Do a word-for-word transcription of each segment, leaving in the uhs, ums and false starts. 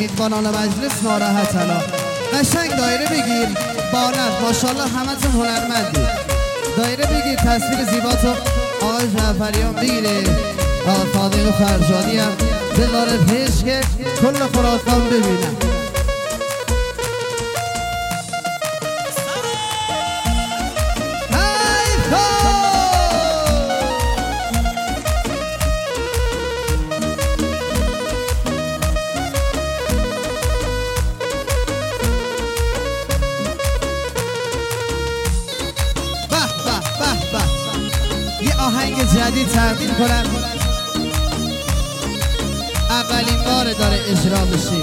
میزبانان مجلس ناراحت الان قشنگ دایره بگیر بانت ماشاءالله همتون هنرمندی دایره بگیر تصویر زیباتو آقای جعفریان بگیره آقا صادق فرجانی هم بذاره پیش که کل خراسان ببینم آهنگ جدید تقدیم کنم اولین بار داره اجرا بشه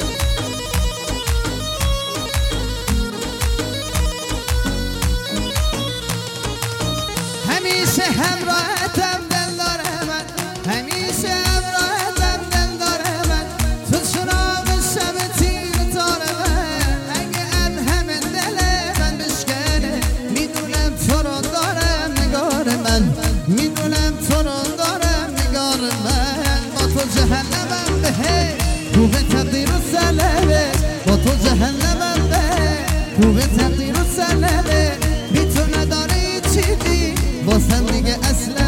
همیشه همراهتم دلدار من همیشه همراهتم دلدار من تو چراغ شب تیر تار من اگه از همه دل من بشکنه میدونم تو رو دارم نگار من میدونم تو رو دارم نگار من با تو جهنمم به تو به تقدیر و سلبه با تو جهنمم به تو به تقدیر و سلبه بی تو نداره چیزی واسم دیگه اصلا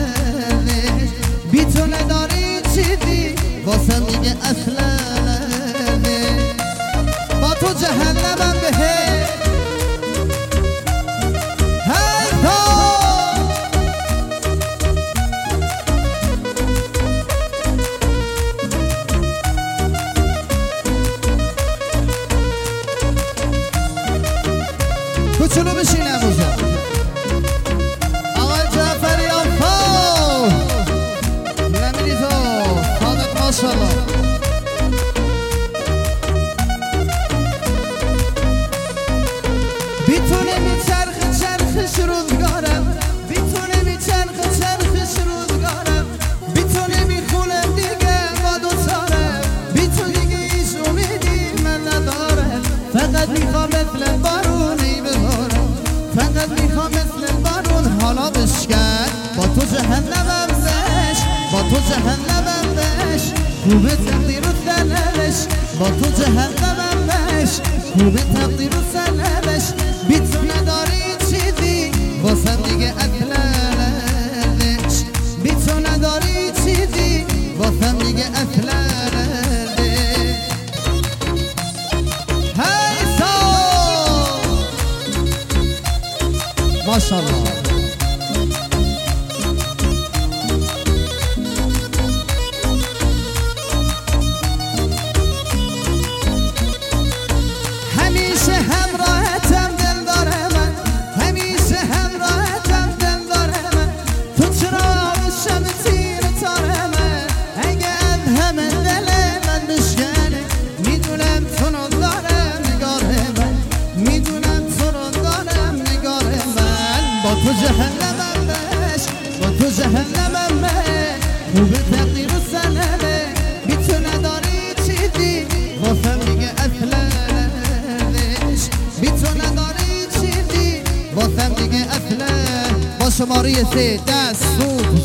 بی تو نداره چیزی واسم دیگه اصلا با تو جهنمم به کوچولو بشینم اوزا آقای جعفریان فو نمیری تو صادق ماشاءالله بیتونه میچرخ چرخش روزگارم بیتونه میچرخ چرخش روزگارم بیتونه میخونم دیگه با دوتارم بیتو دیگه ایش امیدی من ندارم فقط میخوام مثل بارونی فقط میخوام مثل بارون حالا بشکن با تو جهنمم بش با تو جهنمم بش خوبه تقدیر و سلبش با تو جهنمم بش خوبه تقدیر و سلبش بی تو نداری چیزی واسم دیگه اصلش بی تو نداری چیزی واسم دیگه اصلش ماشاءالله همیشه همراهتم دلدار من همیشه همراهتم دلدار من تو چرا شب تیر تار من اگه از همه دل من بشکنه میدونم تو رو دارم نگار من میدونم تو رو دارم نگار من با تو جهنمم بش با تو جهنمم بش خوبه تقدیر و سلبه بی تو نداری چیزی واسم دیگه اصلش بی تو نداری چیزی واسم دیگه اصلش با شماره سه دست